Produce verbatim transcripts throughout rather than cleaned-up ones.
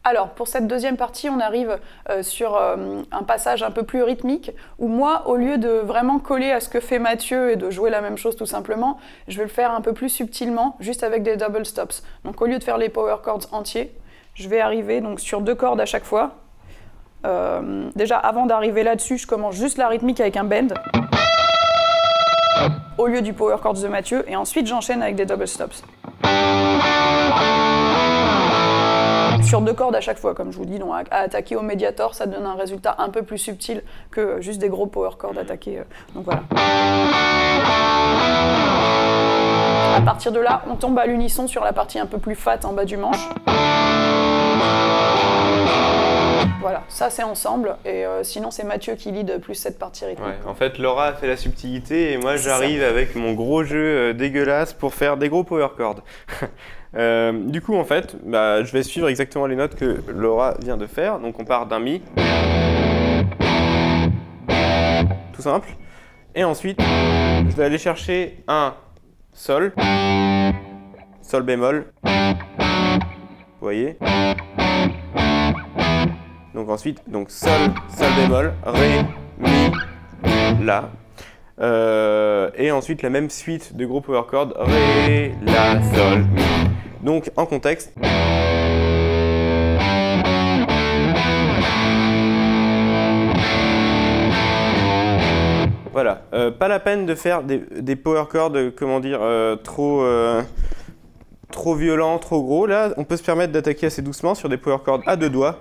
Alors, pour cette deuxième partie, on arrive euh, sur euh, un passage un peu plus rythmique, où moi, au lieu de vraiment coller à ce que fait Mathieu et de jouer la même chose tout simplement, je vais le faire un peu plus subtilement, juste avec des double stops. Donc, au lieu de faire les power chords entiers, je vais arriver donc, sur deux cordes à chaque fois. Euh, déjà, avant d'arriver là-dessus, je commence juste la rythmique avec un bend, au lieu du power chords de Mathieu, et ensuite j'enchaîne avec des double stops. Sur deux cordes à chaque fois, comme je vous dis, donc à attaquer au médiator, ça donne un résultat un peu plus subtil que juste des gros power chords attaqués. Donc voilà. À partir de là, on tombe à l'unisson sur la partie un peu plus fat en bas du manche. Voilà, ça c'est ensemble, et euh, sinon c'est Mathieu qui lead plus cette partie rythmique. Ouais, en fait, Laura a fait la subtilité et moi j'arrive avec mon gros jeu euh, dégueulasse pour faire des gros power chords. euh, du coup, en fait, bah, je vais suivre exactement les notes que Laura vient de faire. Donc on part d'un Mi, tout simple, et ensuite je vais aller chercher un Sol, Sol bémol, vous voyez. Donc ensuite, donc Sol, Sol bémol, Ré, Mi, La. Euh, et ensuite la même suite de gros power chords, Ré, La, Sol, Mi. Donc en contexte. Voilà, euh, pas la peine de faire des, des power chords, comment dire, euh, trop... Euh, trop violent, trop gros. Là, on peut se permettre d'attaquer assez doucement sur des power chords à deux doigts.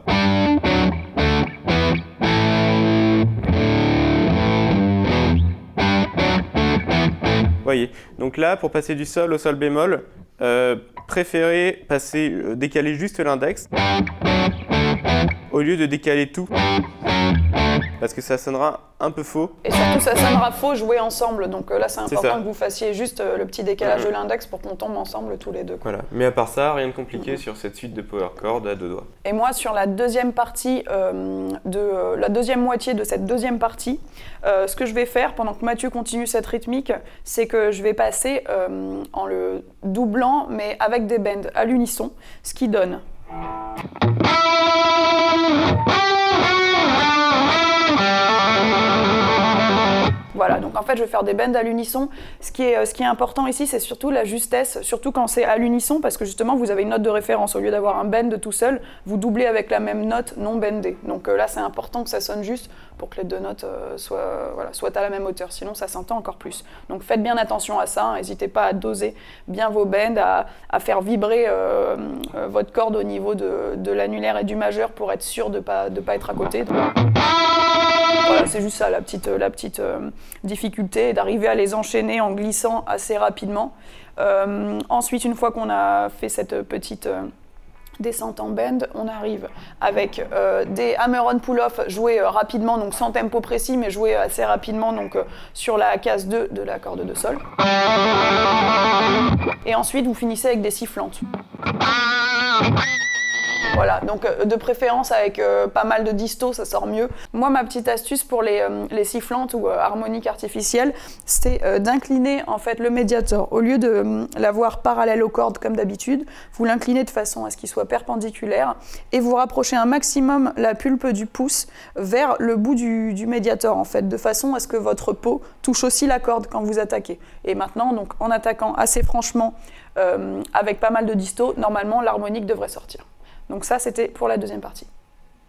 Voyez. Donc là, pour passer du sol au sol bémol, euh, préférez passer, euh, décaler juste l'index au lieu de décaler tout, parce que ça sonnera un peu faux. Et surtout, ça sonnera faux jouer ensemble. Donc euh, là, c'est C'est important ça. que vous fassiez juste euh, le petit décalage Mmh. de l'index pour qu'on tombe ensemble tous les deux. Voilà. Mais à part ça, rien de compliqué mmh. sur cette suite de power chords à deux doigts. Et moi, sur la deuxième partie, euh, de, euh, la deuxième moitié de cette deuxième partie, euh, ce que je vais faire pendant que Mathieu continue cette rythmique, c'est que je vais passer euh, en le doublant, mais avec des bends à l'unisson, ce qui donne. Voilà, donc en fait, je vais faire des bends à l'unisson. Ce qui est, ce qui est important ici, c'est surtout la justesse, surtout quand c'est à l'unisson, parce que justement, vous avez une note de référence. Au lieu d'avoir un bend tout seul, vous doublez avec la même note non bendée. Donc euh, là, c'est important que ça sonne juste pour que les deux notes euh, soient, voilà, soient à la même hauteur, sinon ça s'entend encore plus. Donc faites bien attention à ça, n'hésitez pas à doser bien vos bends, à, à faire vibrer euh, euh, votre corde au niveau de, de l'annulaire et du majeur pour être sûr de ne pas, de pas être à côté. Donc, voilà, c'est juste ça la petite, la petite euh, difficulté, d'arriver à les enchaîner en glissant assez rapidement. Euh, ensuite, une fois qu'on a fait cette petite euh, descente en bend, on arrive avec euh, des hammer-on pull-off joués euh, rapidement, donc sans tempo précis, mais joués assez rapidement donc, euh, sur la case deux de la corde de sol. Et ensuite, vous finissez avec des sifflantes. Voilà, donc euh, de préférence avec euh, pas mal de disto, ça sort mieux. Moi, ma petite astuce pour les, euh, les sifflantes ou euh, harmoniques artificielles, c'est euh, d'incliner en fait le médiator. Au lieu de euh, l'avoir parallèle aux cordes comme d'habitude, vous l'inclinez de façon à ce qu'il soit perpendiculaire et vous rapprochez un maximum la pulpe du pouce vers le bout du, du médiator en fait, de façon à ce que votre peau touche aussi la corde quand vous attaquez. Et maintenant, donc en attaquant assez franchement euh, avec pas mal de disto, normalement l'harmonique devrait sortir. Donc ça, c'était pour la deuxième partie.